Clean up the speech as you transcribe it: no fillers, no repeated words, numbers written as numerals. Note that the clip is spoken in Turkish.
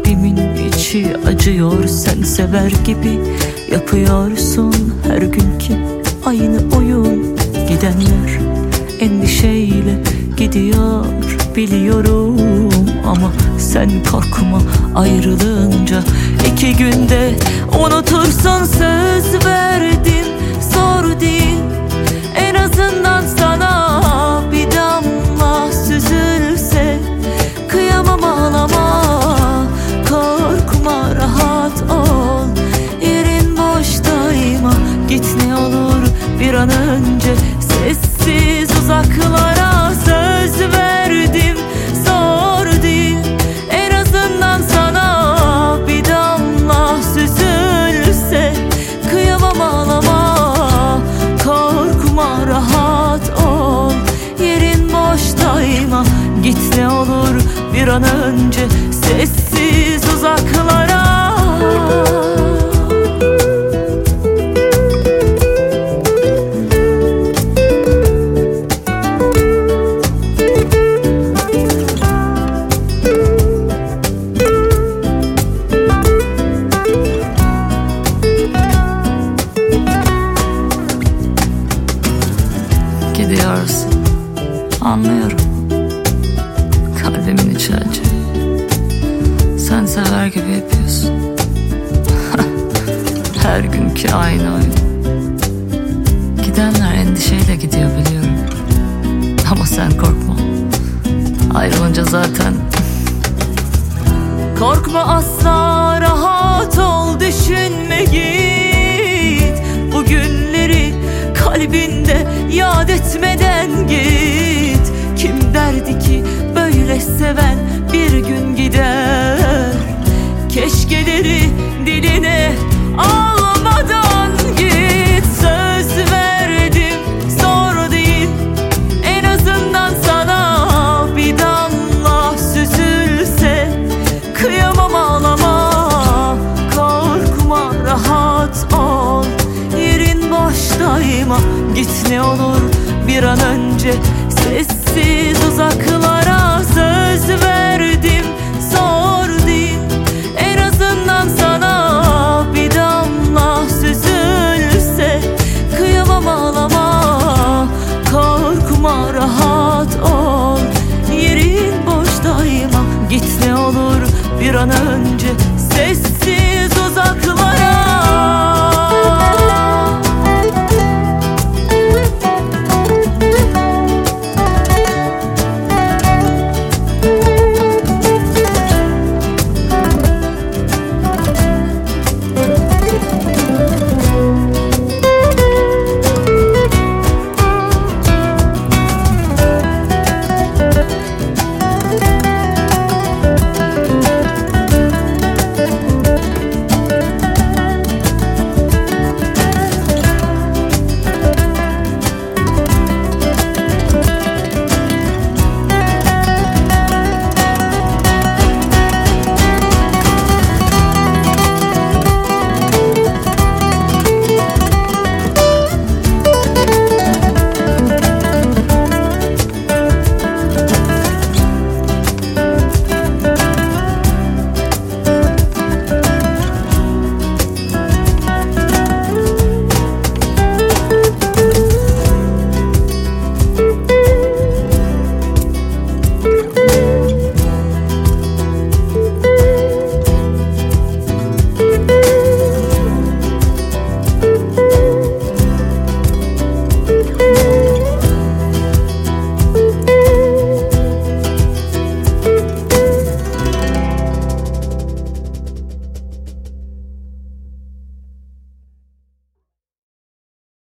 Kalbimin içi acıyor, sen sever gibi yapıyorsun her günkü aynı oyun. Gidenler endişeyle gidiyor biliyorum, ama sen korkma, ayrılınca 2 günde unutursun. Söz verdim, zor değil, en azından sana bir damla süzülse. Kıyamam, ağlama, korkma, rahat ol, yerin boştayma. Git ne olur bir an önce sessiz uzaklara. Söz verdim, zor değil, en azından sana bir damla süzülse. Kıyamam, ağlama, korkma, rahat ol, yerin boştayma. Git ne olur bir an önce sessiz uzaklara. Gidiyorsun, anlıyorum, kalbimin içi acı. Sen sever gibi yapıyorsun. Her günkü aynı oyun. Gidenler endişeyle gidiyor biliyorum, ama sen korkma, ayrılınca zaten. Korkma asla, rahat ol, düşünme, git. Bu günleri kalbinde yad etmeden git. Kim derdi ki böyle seven bir gün gider? Keşkeleri diline almadan git. Söz verdim, zor değil, en azından sana bir damla süzülse. Kıyamam, ağlama, korkma, rahat ol, yerin boştayma. Git ne olur bir an önce sessiz uzaklara. Söz verdim, zor değil, en azından sana bir damla süzülse. Kıyamam, ağlama, korkma, rahat ol, yerin boştayma. Git ne olur bir an önce sessiz uzaklara.